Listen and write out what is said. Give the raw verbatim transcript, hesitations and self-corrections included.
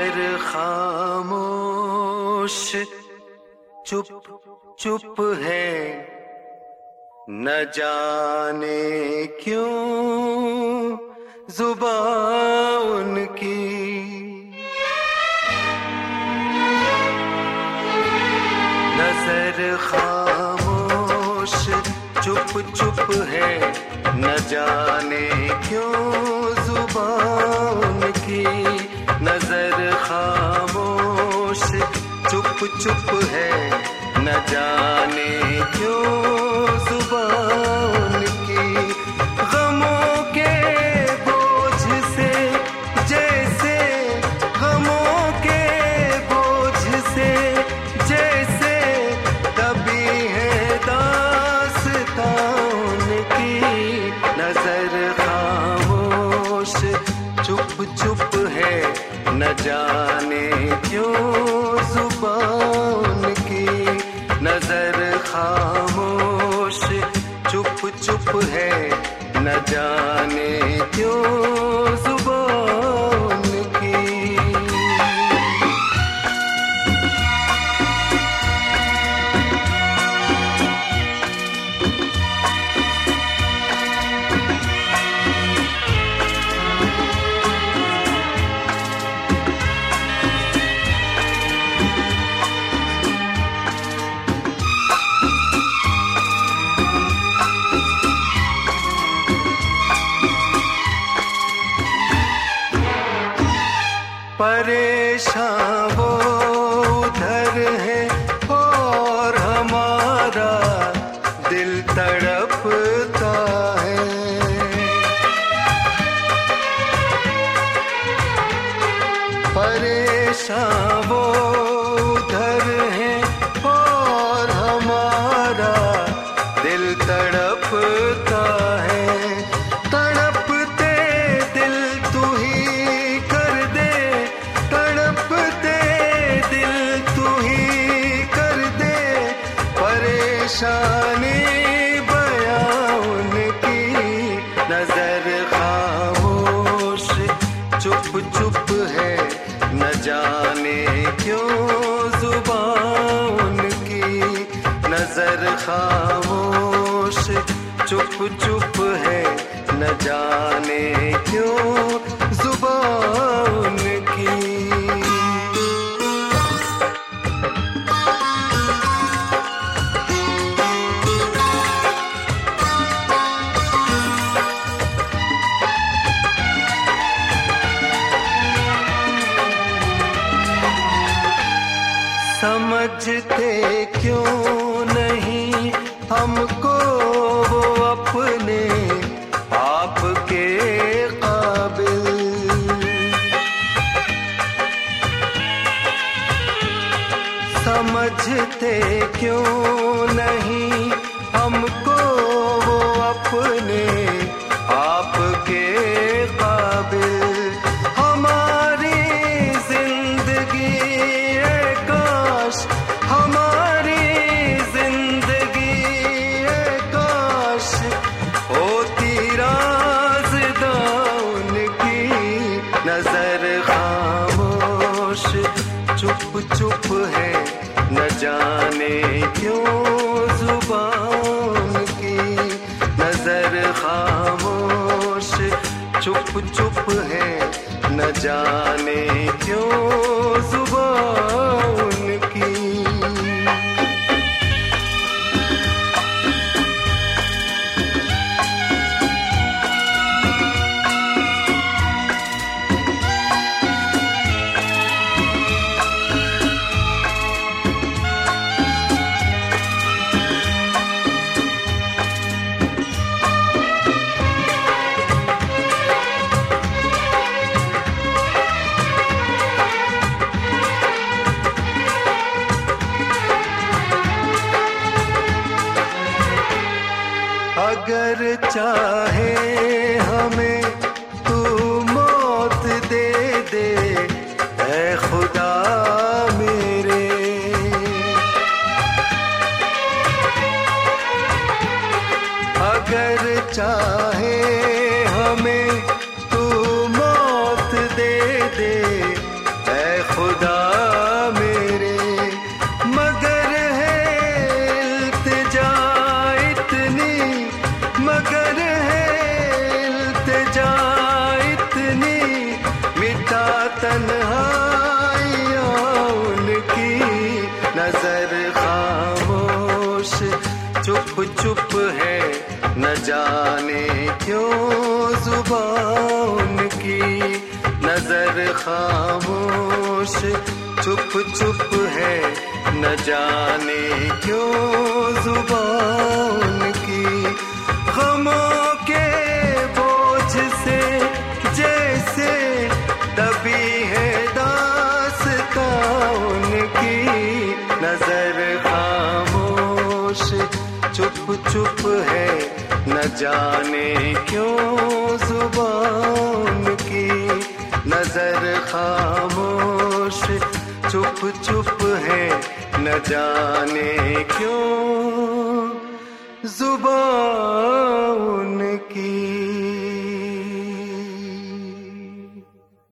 नजर खामोश चुप चुप है, न जाने क्यों जुबान उनकी। नजर खामोश चुप चुप है, न जाने क्यों जुबान उनकी। नजर खामोश चुप चुप है, न जाने क्यों जुबान की। गमों के बोझ से जैसे, गमों के बोझ से जैसे कभी है दास्तां उनकी। नजर खामोश चुप चुप है, न जाने क्यों जुबान की। नजर खामोश चुप चुप है, न जाने क्यों जुबान की। परेशान वो उधर है और हमारा दिल तड़पता है। परेशान वो उधर है और हमारा दिल तड़पता है। तड़पते दिल तू ही कर दे, तड़पते दिल तू ही कर दे। परेशानी बयां उनकी। नजर खामोश चुप चुप है, न जाने क्यों जुबान उनकी। नजर खामोश चुप चुप है, न जाने क्यों जुबान की। समझते क्यों नहीं हमको वो अपने आप के काबिल। समझते क्यों नहीं हमको वो अपने आप के काबिल। हमारी जिंदगी है काश, हमारी जिंदगी है काश होती राज़दां उनकी। नजर खामोश चुप चुप है, न जाने क्यों जुबान की। नजर खामोश चुप चुप है, न जाने क्यों जुबान की। अगर चाहे हमें तू मौत दे दे ऐ खुदा मेरे। अगर चाहे हमें तू मौत दे दे ऐ तन्हाइयाँ उनकी, नजर खामोश चुप चुप है, न जाने क्यों जुबान उनकी। नजर खामोश चुप चुप है, न जाने क्यों जुबान उनकी। गमों के बोझ से जैसे दबी है दास्तां उनकी, नजर खामोश चुप चुप है, न जाने क्यों जुबान की। नजर खामोश चुप चुप है, न जाने क्यों जुबान की।